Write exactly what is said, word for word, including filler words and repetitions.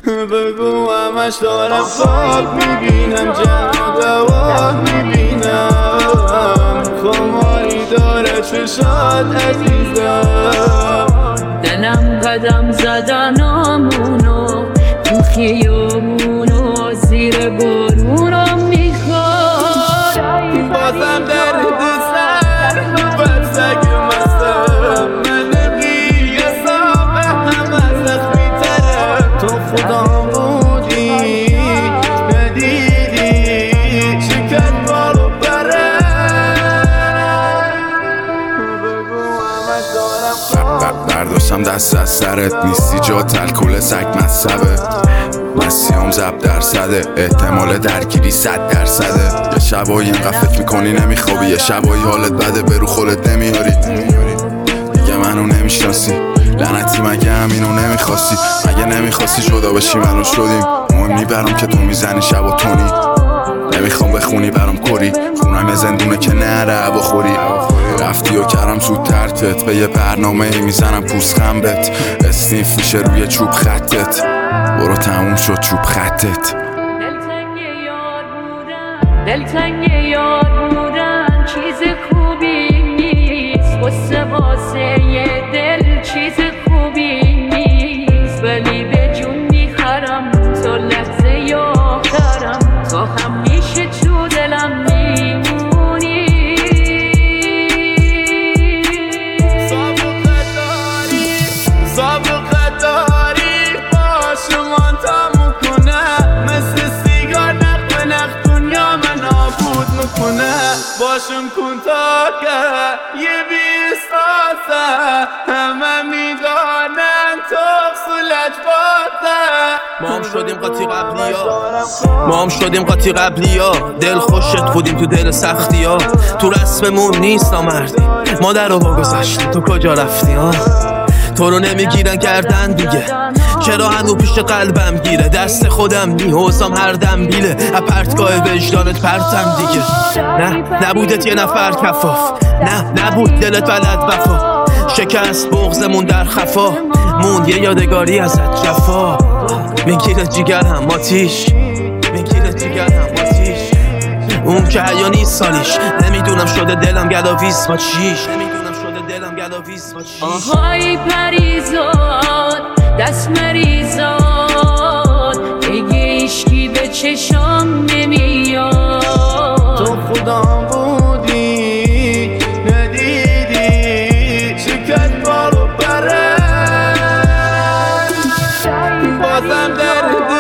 بگو همش دارم خواب میبینم، جمع دواه میبینم، خماری داره چشات عزیزم. دلم قدم زدنامونو تو خیامونو زیر بارونو میخواد، بازم درد سر بر سگ مستم، من قیاسم همه زخمی ترم. تو خدا بودی ندیدی شکر بالو برم، بگو همش دارم خواب. برداشتم دست از سرت، نیستی جا تلکل سگ مصبه، مسیحم زب درصده، احتمال درگیری صد درصده. یه شبایی اینقدر فکر میکنی نمیخوابی، یه شبایی حالت بده برو خودت نمیاری، دیگه منو نمیشناسی لعنتی، مگه همینو نمیخواستی؟ مگه نمیخواستی جدا بشی منو شدیم؟ مهم نی برام که تو میزنی شب و تونی، نمیخوام بخونی برام کری، خونم یه زندونه که نره هوا خوری. رفتی و کردم زود ترکت، به یه برنامه میزنم پوست خنبت، اسنیف میشه روی چوب خطت، برو تموم شد چوب خطت. دلتنگ یار بودن دلتنگ یار بودن چیز خوبی نیست، واسه واسه یه دل چیز خوبی نیست، ولی به جون میخرم تو لحظه آخرم، تو همیشه تو دلم میمونی. سابقه داری سابقه داری باشمان تموم کنه، مثل سیگار نق به نق دنیا من نابود میکنه. باشم کن تا که یه بیستاسه، همه میدانن تو صلت باته. ما هم شدیم قاطی قبلیا ما هم شدیم قاطی قبلیا دل خوشت بودیم تو دل سختیا، تو رسممون نیست نامردی، مادر رو بگذشتی تو کجا رفتی ها؟ تو رو نمیگیرن کردن دیگه، چرا هنو پیش قلبم گیره، دست خودم نیوزم هر دم بیله، اپرتگاه وجدانت پرتم دیگه. نه نبودت یه نفر کفاف، نه نبود دلت بلد وفا، شکست بغزمون در خفا، موند یه یادگاری ازت جفا. میگیره جیگرم آتیش، میگیره جیگرم آتیش، اون که حیا نیست سالیش، نمیدونم شده دلم گلاویز با چیش، نمیدونم شده دلم گلاویز با چیش. آهای پریزاد دست مریزاد، دیگه ایشکی به چشام نمیاد. تو خدا بودی ندیدی شکر بالو برم، بازم درد